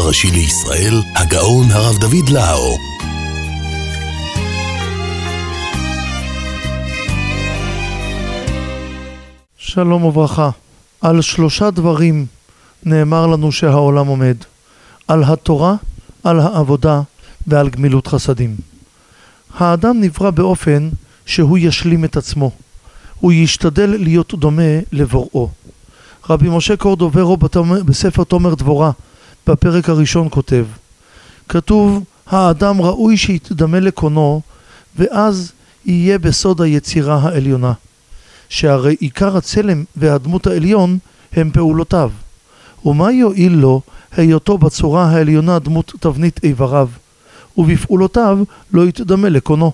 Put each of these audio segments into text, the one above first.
הראשי לישראל, הגאון הרב דוד לאו. שלום וברכה. על 3 דברים נאמר לנו שהעולם עומד: על התורה, על העבודה ועל גמילות חסדים. האדם נברא באופן שהוא ישלים את עצמו, הוא ישתדל להיות דומה לבוראו. רבי משה קורדוברו בספר תומר דבורה בפרק הראשון כתוב: האדם ראוי שיתדמה לקונו, ואז יהיה בסוד היצירה העליונה, שהרי עיקר הצלם והדמות העליון הם פעולותיו. ומה יועיל לו היותו בצורה העליונה דמות תבנית איבריו, ובפעולותיו לא יתדמה לקונו?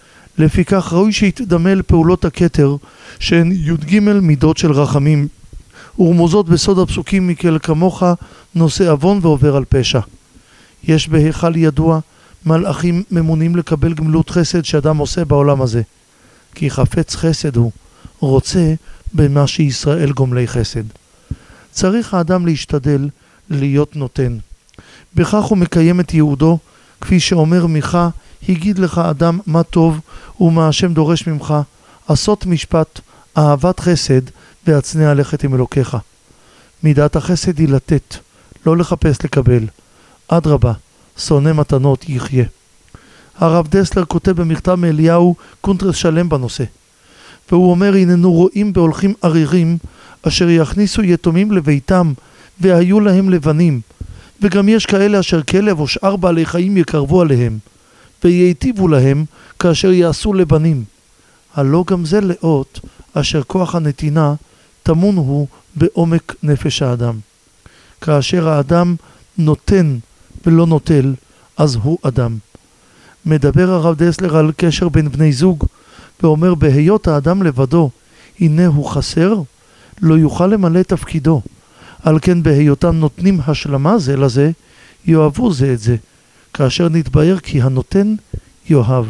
לפיכך ראוי שיתדמה לפעולות הכתר, שהן י"ג מידות של רחמים, ורמוזות בסוד הפסוקים: מקל כמוך נושא אבון ועובר על פשע. יש בהיכל ידוע מלאכים ממונים לקבל גמילות חסד שאדם עושה בעולם הזה, כי חפץ חסד הוא, רוצה במה שישראל גומלי חסד. צריך האדם להשתדל להיות נותן. בכך הוא מקיים את ייעודו, כפי שאומר מיכה: הגיד לך אדם מה טוב ומה השם דורש ממך, עשות משפט, אהבת חסד, והצנע לכת עם אלוקיך. מידת החסד היא לתת, לא לחפש לקבל. אדרבה, שונא מתנות יחיה. הרב דסלר כותב במכתב מאליהו קונטרס שלם בנושא, והוא אומר: הננו רואים בהולכים ערירים אשר יכניסו יתומים לביתם והיו להם לבנים, וגם יש כאלה אשר כלב או שאר בעלי חיים יקרבו עליהם וייטיבו להם כאשר יעשו לבנים. הלא גם זה לאות אשר כוח הנתינה טמון הוא בעומק נפש האדם. כאשר האדם נותן ולא נוטל, אז הוא אדם. מדבר הרב דסלר על קשר בין בני זוג ואומר: בהיות האדם לבדו הנה הוא חסר, לא יוכל למלא תפקידו. על כן בהיותם נותנים השלמה זה לזה, יאהבו זה את זה, כאשר נתבהר כי הנותן יאהב.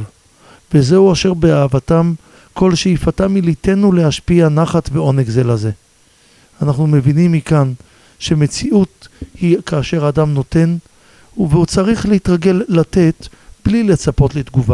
וזהו אשר באהבתם כל שאיפתם מליתנו להשפיע נחת ועונג זה לזה. אנחנו מבינים מכאן שמציאות היא כאשר האדם נותן, והוא צריך להתרגל לתת בלי לצפות לתגובה.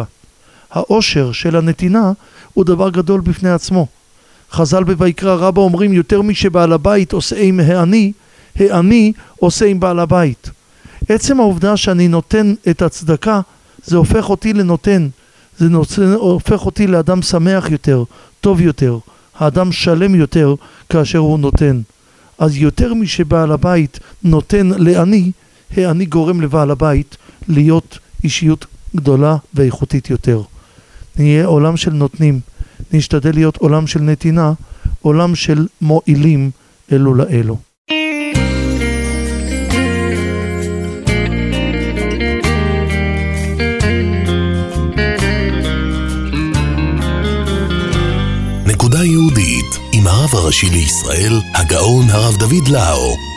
העושר של הנתינה הוא דבר גדול בפני עצמו. חז"ל בויקרא רבה אומרים: יותר משבעל הבית עושה עם העני, העני עושה עם בעל הבית. עצם העובדה שאני נותן את הצדקה, זה הופך אותי לנותן, זה הופך אותי לאדם שמח יותר, טוב יותר, האדם שלם יותר כאשר הוא נותן. אז יותר משבעל הבית נותן לעני, העני גורם לבעל הבית להיות אישיות גדולה ואיכותית יותר. נהיה עולם של נותנים, נשתדל להיות עולם של נתינה, עולם של מועילים אלו לאלו. נקודה יהודית עם הרב הראשי לישראל, הגאון הרב דוד לאו.